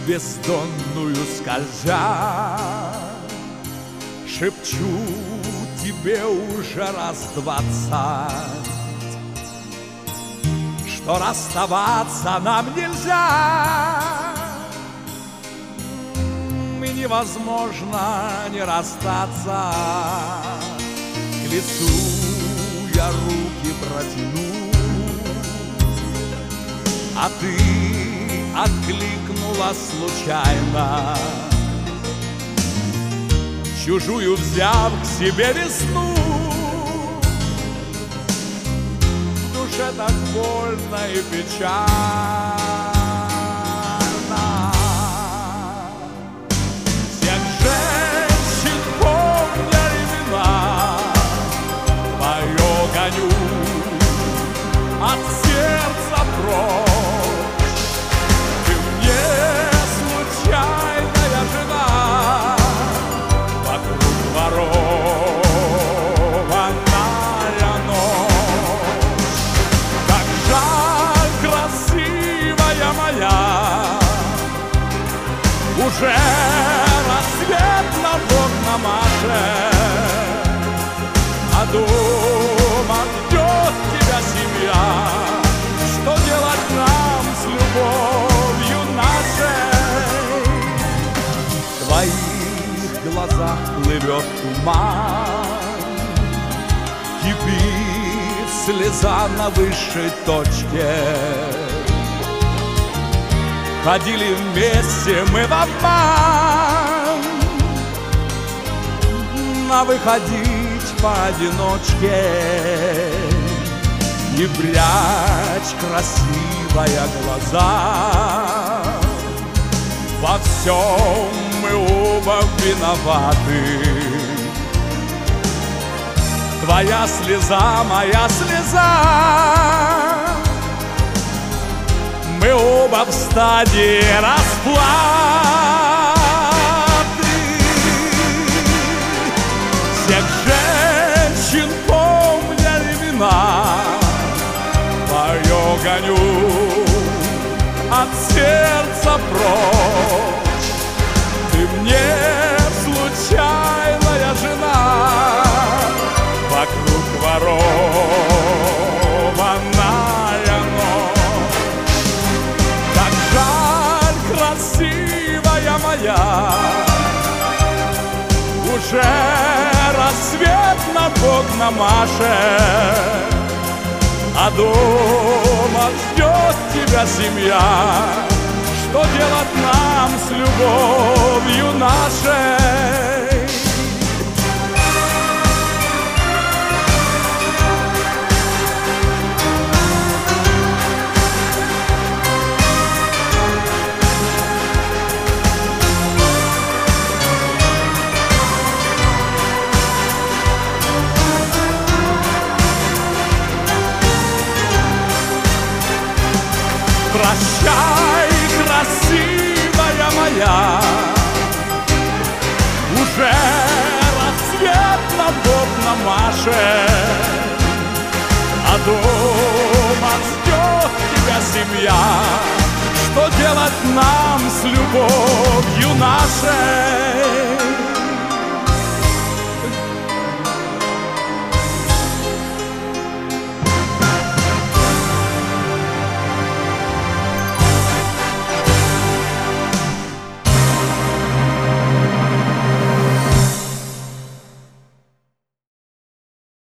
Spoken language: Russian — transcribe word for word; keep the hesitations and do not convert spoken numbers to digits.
бездонную скользя, шепчу тебе уже раз двадцать, что расставаться нам нельзя, и невозможно не расстаться. К лицу я руки протяну, а ты откликнула случайно, чужую взяв к себе весну. В душе так больно и печально. Всех женщин помня имена, твое гоню от сердца прочь. Уже рассвет на окна машет, а дома ждет тебя семья. Что делать нам с любовью нашей? В твоих глазах плывет туман, кипит слеза на высшей точке. Ходили вместе мы в обман, а выходить поодиночке. Не прячь, красивая, глаза, во всем мы оба виноваты. Твоя слеза, моя слеза, мы оба в стадии расплаты. Всех женщин помня имена, твое гоню от сердца прочь. Ты мне случайная жена, вокруг ворованная ночь. Красивая моя, уже рассвет над окна машет, а дома ждет тебя семья. Что делать нам с любовью нашей? Прощай, красивая моя, уже рассвет над окном машет, а дома ждет тебя семья. Что делать нам с любовью нашей?